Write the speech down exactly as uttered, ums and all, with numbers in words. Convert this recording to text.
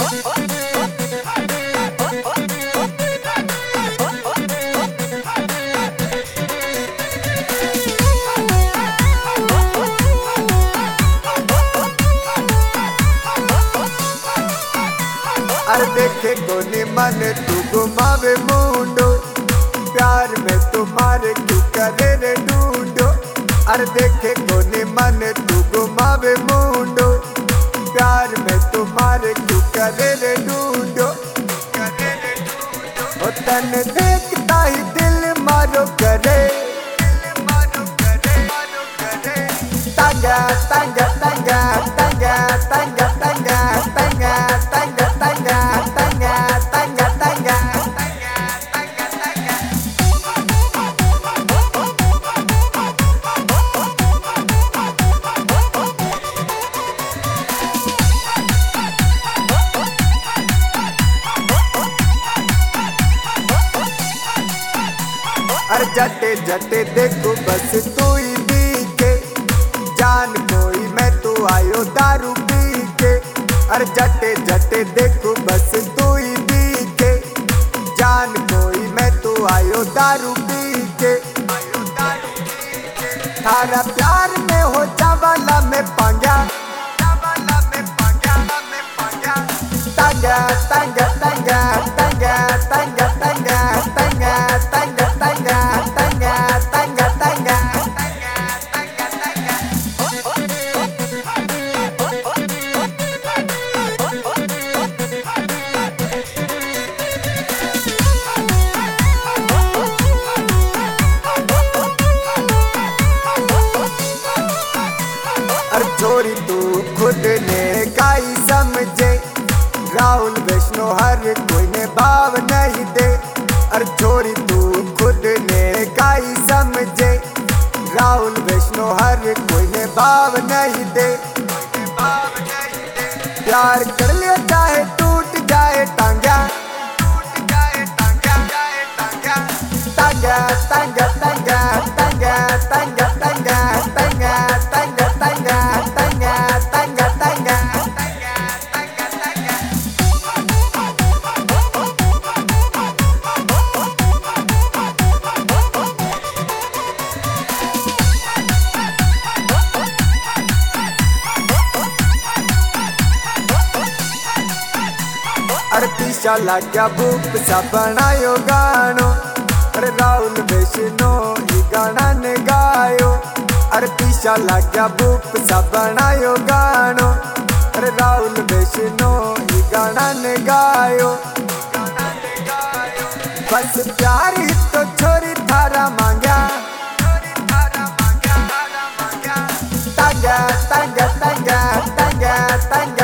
अरे देखे कोनी मन तू घुमावे मुंडो, प्यार में तुम्हारे क्यों करे रे ढूंढो। अरे देखे कोनी मन तू घुमावे मुंडो, प्यार में तुम्हारे क्यों करे रे ढूंढो। ओ तन देखता ही दिल मारो करे, तंगा तंगा तंगा तंगा तंगा तंगा तंगा तंगा तंगा तंगा तंगा तंगा। अरे जटे जटे देखो बस तू ही दिखे, जान कोई मैं तू आयो दारू पी के। अरे जटे जटे देखो बस तू ही दिखे, जान कोई मैं तू आयो दारू पी के। थारा प्यार में हो जावाला में पांगा, जावाला में पांगा में पांगा। तंगा तंगा तंगा तंगा तंगा तंगा तंगा तंगा तंगा तंगा तंगा तंगा। अरे छोरी तू खुद ने काई समझे, राहुल वैष्णो हर कोई ने भाव नहीं दे। अरे छोरी तू खुद ने काई समझे, राहुल वैष्णो हर कोई ने भाव नहीं दे। प्यार कर ले चाहे टूट जाए टांगा, तंगा तंगा तंगा तंगा तंगा तंगा तंगा तंगा तंगा तंगा तंगा तंगा। अरे पीछा लग गया भूप सा बनायो गानो, अरे राहुल वैष्णो ये गाना ने गायो। अरे पीछा लग गया भूप सा बनायो गानो, अरे राहुल वैष्णो ये गाना ने गायो। बस प्यार ही तो छोरी थारा मांगा, तंगा तंगा तंगा तंगा तंगा।